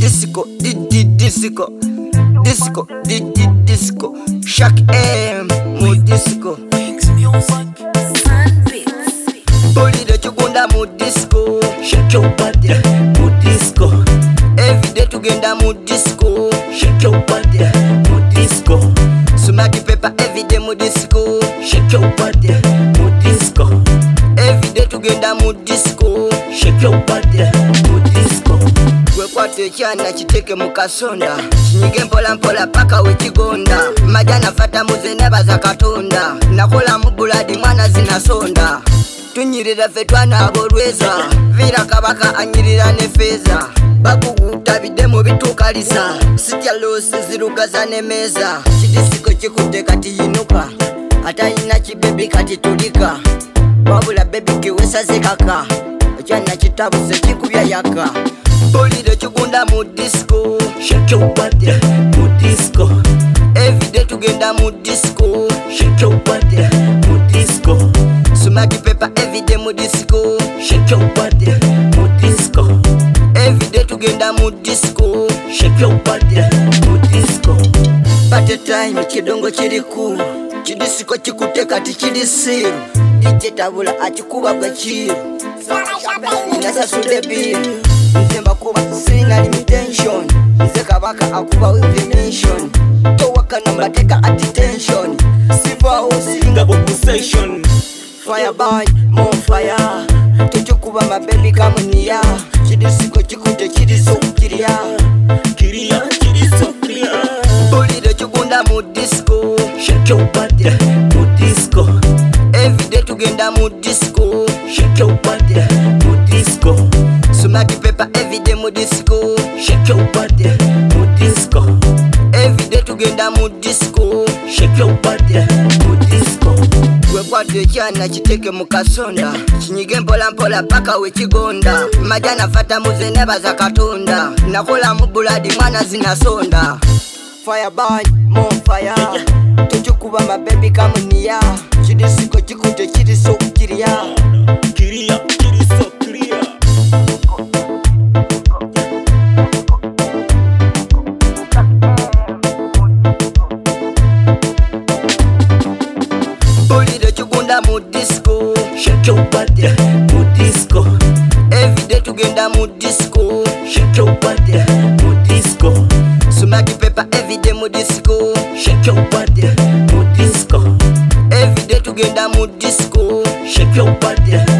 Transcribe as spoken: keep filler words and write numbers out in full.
disco, didi disco, disco, didi disco, Shaq M, mu disco. Boli de chugunda mu disco, shake your body, mu disco. Everyday tugenda mu disco, shake your body, mu disco. Sumaki paper everyday mu disco, shake your body, mu disco. Everyday tugenda mu disco, shake your body, mu disco. Wekwate chana chiteke mukasonda, chinyige mpola mpola paka wechigonda. Majana fata muzeneba za katonda, nakola mubuladi mwana zinasonda. Tunyirira fetwana abolweza, vira kabaka anyirira nefeza. Bakuguta bidemo bitukalisa, sitya losi zirugaza nemeza. Chidisiko chikute kati yinuka, ata ina chibebi kati tulika. Wabula bebi kiwesa zekaka, chana chitabu se chikubya yaka. Boli de chugunda mu disco, shake your body, mu disco. Everyday tugenda mu disco, shake your body, mu disco. Sumaki paper everyday mu disco, shake your body, mu disco. Everyday tugenda mu disco, shake your body, mu disco. Party time chidongo chiri cool, chidisiko chikuteka tichiri siru. D J tabula achikuba kwa chiru, nasa sude biru. Nzemba kuba singa limitation, nze kabaka akuba with mission. Towaka number teka attention, sifa usinga bo possession. Fire boy, more fire. Tuchukuba mabeli kamunia. Chidisiko chikute chidiso kiria. Kiria, chidiso kiria. Boli de chugunda mu disco, shake your body, mu disco. Everyday tugenda mu disco, shake your body, mu disco. Sumaki paper everyday mu disco, shake your body, mu disco. Everyday tugenda mu disco, shake your body, mu disco. Wekwate chana chiteke mukasonda, chinyige mpola mpola paka wechigonda. Majana fata muzeneba za katonda, nakola mubuladi mwana zinasonda. Fire boy, more fire. Tuchukuba mabebi kamunia, chidisiko chikute chidiso kiria. Kiria, chidiso kiria. Boli de chugunda mu disco, shake your body, mu disco. Everyday tugenda mu disco, shake your body, mu disco. Sumaki paper everyday mu disco, shake your body, mu disco. Everyday tugenda mu disco, shake your body.